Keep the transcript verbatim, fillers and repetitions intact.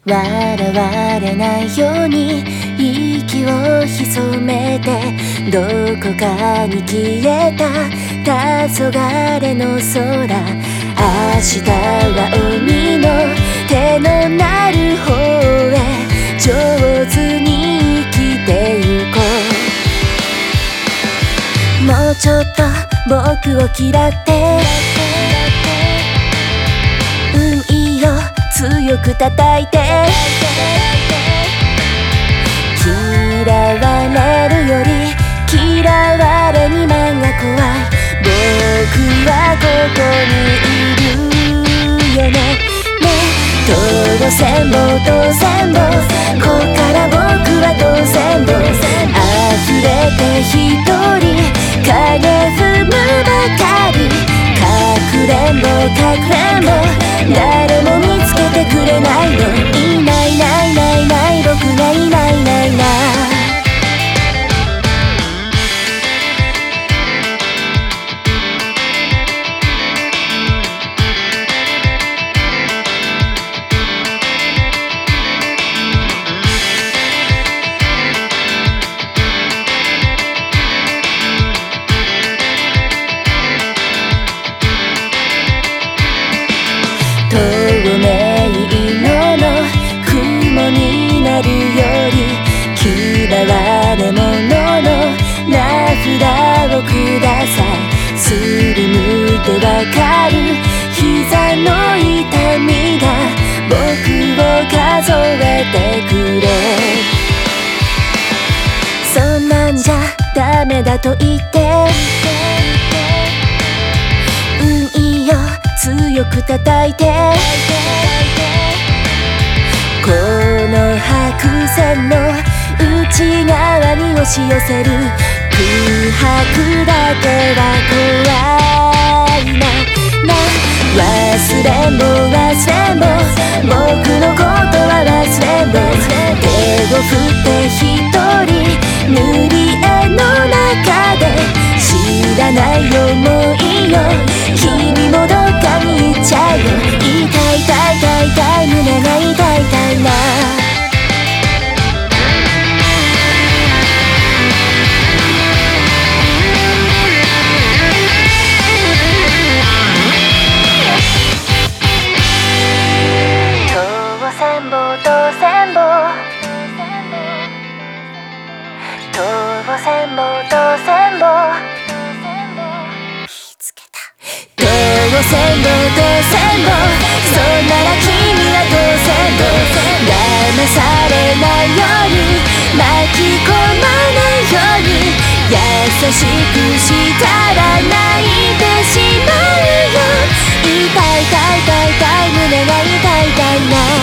笑われないように息を潜めてどこかに消えた黄昏の空。明日は海の手のなる方へ上手に生きてゆこう。もうちょっと僕を嫌ってうんいいよ強く叩いて。嫌われるより嫌われにまんが怖い。僕はここにいるよね。ね当選簿当選簿こっから僕は当選簿。溢れて一人影踏むばかり。かくれんぼかくれんぼ誰も見つけてくれないの。いないいないいないいない僕がいないいないいない。透明色の雲になるより嫌われ者の名札をください。すりむいてわかる膝の痛みが僕を数えてくれ。そんなんじゃダメだと言ってうんいいよ強く叩いて。この白線の内側に押し寄せる空白だけは怖いな。な忘れんぼ忘れんぼ僕のことは忘れんぼ。手を振って一人塗り絵の中で知らない思いよ君もどっかに行っちゃうよ。痛い痛い痛い痛い胸が痛い痛いな。当選簿当選簿当選簿当選簿当選簿当選簿そんなら君は当選簿。騙されないように巻き込まないように優しくしたら泣いてしまうよ。痛い痛い痛い痛い胸が痛い痛いな。